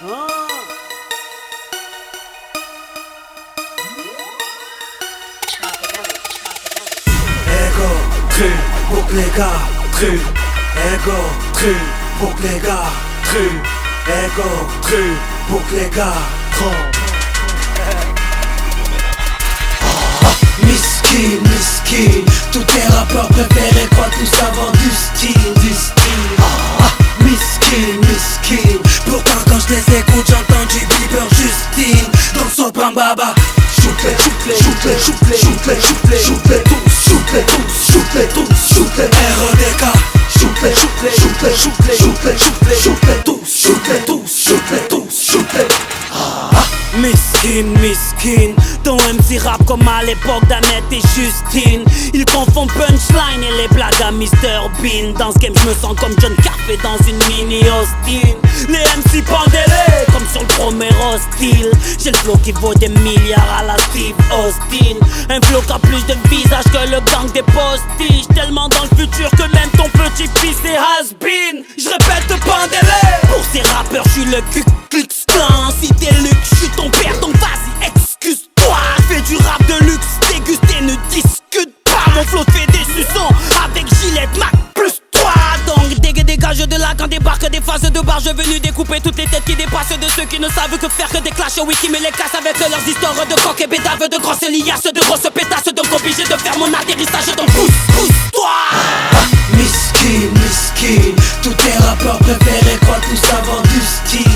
Ego, cru, pour que les gars, cru. Ego, cru, pour que les gars, cru. Ego, cru, pour que les gars, Miskin, miskin, tous tes rappeurs préférés croient tout savoir du style, Miskin, miskin, pourtant quand je les écoute j'entends du Bieber Justine dans son Baba. Shoot-les, shoot-les, shoot-les, shoot-les, shoot-les, shoot-les, shoot-les tous, shoot-les tous, shoot-les tous, shoot-les RODK. Shoot-les, shoot-les, shoot-les, shoot-les, shoot-les, shoot-les, shoot-les tous, shoot-les tous, shoot-les tous, shoot-les. Miskin, miskin, ton MC rap comme à l'époque d'Annette et Justine. Ils confondent punchline et les blagues à Mr Bean. Dans ce game je me sens comme John Carpet dans une mini Austin. Les MC pendez-les comme sur le premier hostile. J'ai le flow qui vaut des milliards à la Steve Austin. Un flow qui a plus de visage que le gang des postiches. Tellement dans le futur que même ton petit fils est has-been. Je répète pendez-les. Pour ces rappeurs je suis le Ku Klux Klan. Si t'es Luc je suis ton père donc vas-y excuse-toi. Fais du rap de luxe, déguste et ne discute pas. Mon flow te fait des suçons avec Gillette Mac plus toi. Donc dégage de là quand débarquent des phases de barge venus découper toutes les têtes qui dépassent de ceux qui ne savent que faire que des clashs. Oui qui me les cassent avec leurs histoires de coq et bédave, de grosses liasses, de grosses pétasses. Donc obligé de faire mon atterrissage donc pousse-toi. Miskin, miskin, tous tes rappeurs préférés croient tout savoir du style,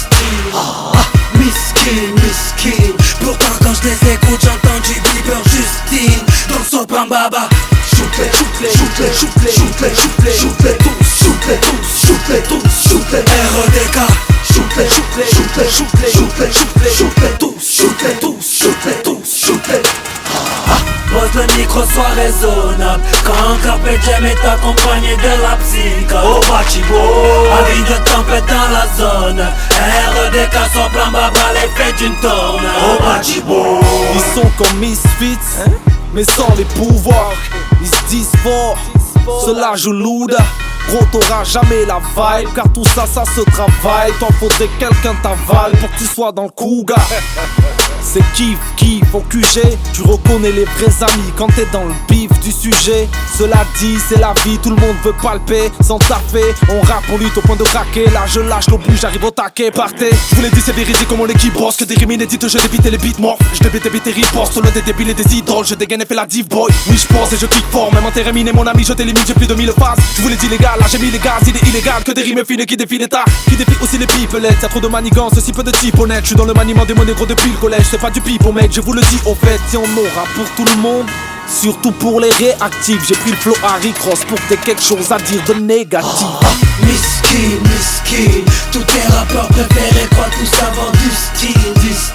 Miskin, miskin, pourtant quand je les écoute j'entends du Bieber Justine dans son Baba. Shoot-les, shoot-les, shoot-les, shoot-les, shoot-les, shoot-les, shoot-les tous, shoot-les tous, shoot-les tous, shoot-les RODK. Shoot-les, shoot-les, shoot-les, shoot-les, shoot-les, shoot-les, shoot-les tous, shoot-les tous, shoot-les tous, shoot-les. Pose le micro, sois raisonnable. Quand Carpe Diem est accompagné de la psych au Bachibo, avis de tempête dans la zone. REDK son plan Baba l'effet d'une tonne au Bachibo. Ils sont comme Misfits, mais sans les pouvoirs. Ils se disent forts, cela joue lourd. Gros t'auras jamais la vibe, car tout ça, ça se travaille. T'en faudrait quelqu'un t'avale pour que tu sois dans le couga. C'est kiff, au QG, tu reconnais les vrais amis quand t'es dans le bif du sujet. Cela dit, c'est la vie, tout le monde veut palper sans taper. On rappe, on lutte au point de craquer. Là je lâche l'obus, j'arrive au taquet, partez. Je vous l'ai dit, c'est véridique comme on l'équipe boss. Que des rimes inédites, je débite les beats morts. Je débite et riposte, solo des débiles et des idoles. Je dégaine et fais la div boy. Oui je pense et je kick fort, même en terminé mon ami, je t'élimine, j'ai plus de 1000 phases. Je vous l'ai dit les gars, là j'ai mis les gaz, il est illégal. Que des rimes fines qui défient l'état, qui défient aussi les pipelettes. Y'a trop de manigances, si peu de types honnêtes. Je suis dans le maniement des mots négros depuis le collège. C'est pas du pipeau mec, je vous le dis au fait, si on aura pour tout le monde, surtout pour les réactifs. J'ai pris le flow Harry Cross pour que t'aies quelque chose à dire de négatif. Miskin, miskin, tous tes rappeurs préférés croient tout savoir du style,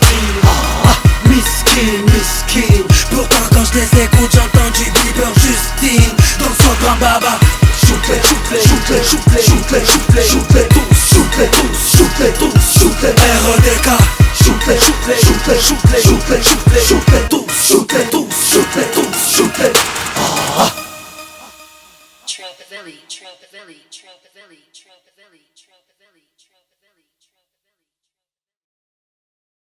Miskin, miskin, pourtant quand je les écoute j'entends du Bieber Justine dans son Baba. Shoot-les, shoot-les, shoot-les, shoot-les, shoot-les, shoot-les, shoot-les tous, shoot-les tous, shoot-les tous, shoot-les RODK. Shoot-les, shoot-les, shoot-les, shoot-les, shoot-les, shoot-les tous.